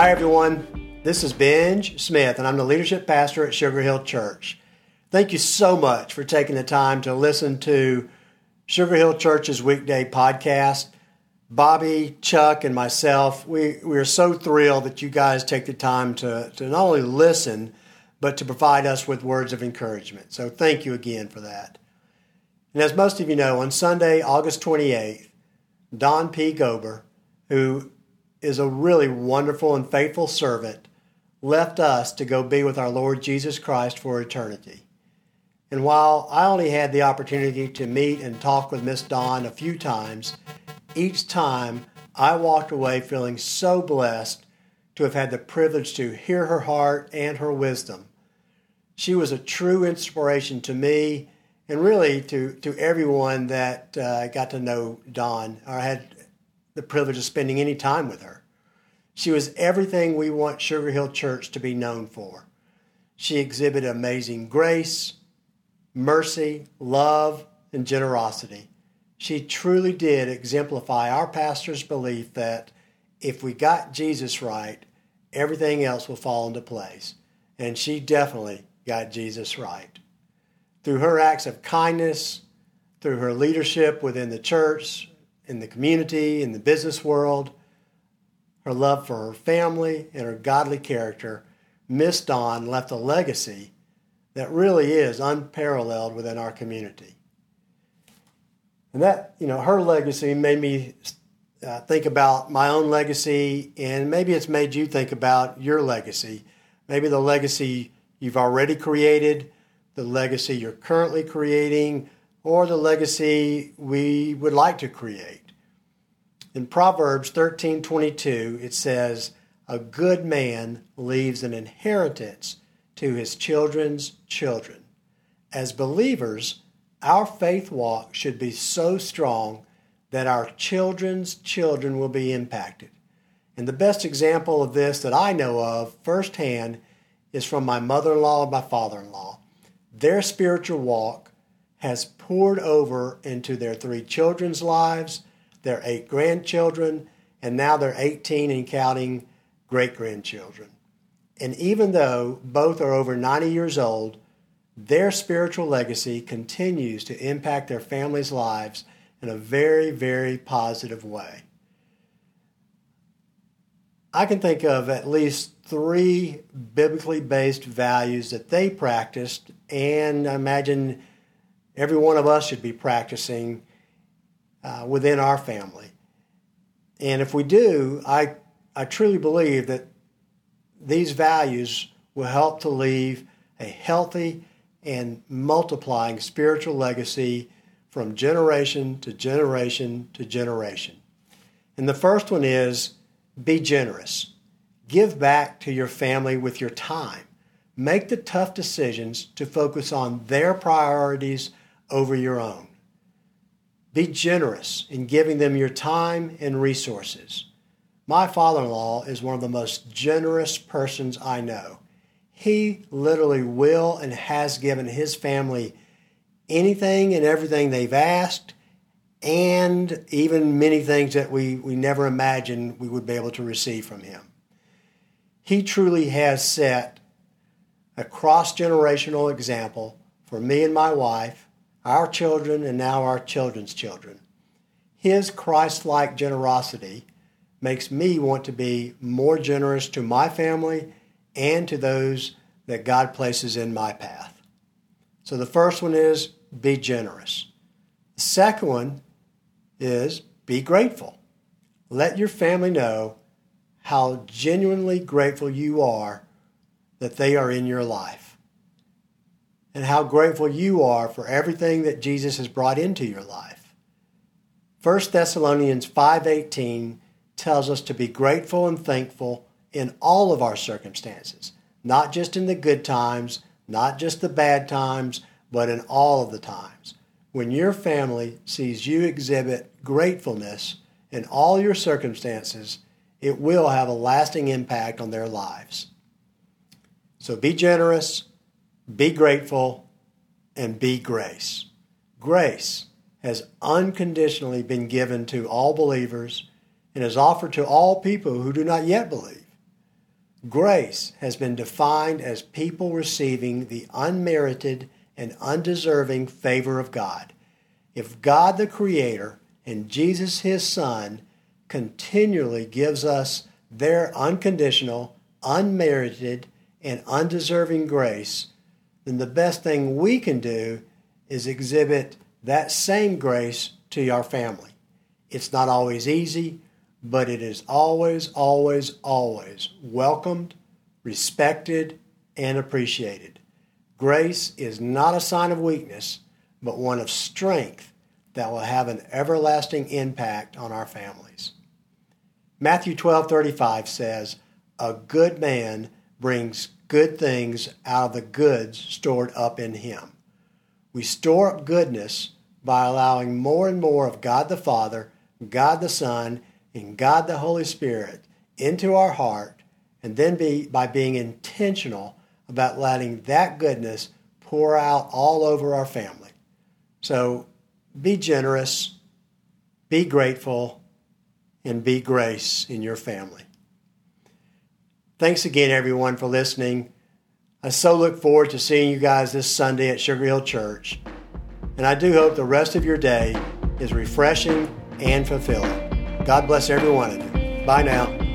Hi, everyone. This is Benj Smith, and I'm the leadership pastor at Sugar Hill Church. Thank you so much for taking the time to listen to Sugar Hill Church's weekday podcast. Bobby, Chuck, and myself, we are so thrilled that you guys take the time to not only listen, but to provide us with words of encouragement. So thank you again for that. And as most of you know, on Sunday, August 28th, Don P. Gober, who is a really wonderful and faithful servant, left us to go be with our Lord Jesus Christ for eternity. And while I only had the opportunity to meet and talk with Miss Dawn a few times, each time I walked away feeling so blessed to have had the privilege to hear her heart and her wisdom. She was a true inspiration to me and really to everyone that got to know Dawn or had the privilege of spending any time with her. She was everything we want Sugar Hill Church to be known for. She exhibited amazing grace, mercy, love, and generosity. She truly did exemplify our pastor's belief that if we got Jesus right, everything else will fall into place. And she definitely got Jesus right. Through her acts of kindness, through her leadership within the church, in the community, in the business world, her love for her family, and her godly character, Miss Dawn left a legacy that really is unparalleled within our community. And that, her legacy made me think about my own legacy, and maybe it's made you think about your legacy. Maybe the legacy you've already created, the legacy you're currently creating, or the legacy we would like to create. In Proverbs 13:22, it says, "A good man leaves an inheritance to his children's children." As believers, our faith walk should be so strong that our children's children will be impacted. And the best example of this that I know of firsthand is from my mother-in-law and my father-in-law. Their spiritual walk has poured over into their 3 children's lives, their 8 grandchildren, and now their 18 and counting great-grandchildren. And even though both are over 90 years old, their spiritual legacy continues to impact their families' lives in a very, very positive way. I can think of at least 3 biblically based values that they practiced, and I imagine every one of us should be practicing within our family. And if we do, I truly believe that these values will help to leave a healthy and multiplying spiritual legacy from generation to generation to generation. And the first one is be generous. Give back to your family with your time. Make the tough decisions to focus on their priorities over your own. Be generous in giving them your time and resources. My father-in-law is one of the most generous persons I know. He literally will and has given his family anything and everything they've asked, and even many things that we never imagined we would be able to receive from him. He truly has set a cross-generational example for me and my wife, our children, and now our children's children. His Christ-like generosity makes me want to be more generous to my family and to those that God places in my path. So the first one is be generous. The second one is be grateful. Let your family know how genuinely grateful you are that they are in your life, and how grateful you are for everything that Jesus has brought into your life. 1 Thessalonians 5:18 tells us to be grateful and thankful in all of our circumstances, not just in the good times, not just the bad times, but in all of the times. When your family sees you exhibit gratefulness in all your circumstances, it will have a lasting impact on their lives. So be generous, be grateful, and be grace. Grace has unconditionally been given to all believers and is offered to all people who do not yet believe. Grace has been defined as people receiving the unmerited and undeserving favor of God. If God the Creator and Jesus His Son continually gives us their unconditional, unmerited, and undeserving grace, then the best thing we can do is exhibit that same grace to our family. It's not always easy, but it is always, always, always welcomed, respected, and appreciated. Grace is not a sign of weakness, but one of strength that will have an everlasting impact on our families. Matthew 12:35 says, "A good man brings good things out of the goods stored up in him." We store up goodness by allowing more and more of God the Father, God the Son, and God the Holy Spirit into our heart, and then by being intentional about letting that goodness pour out all over our family. So be generous, be grateful, and be grace in your family. Thanks again, everyone, for listening. I so look forward to seeing you guys this Sunday at Sugar Hill Church. And I do hope the rest of your day is refreshing and fulfilling. God bless every one of you. Bye now.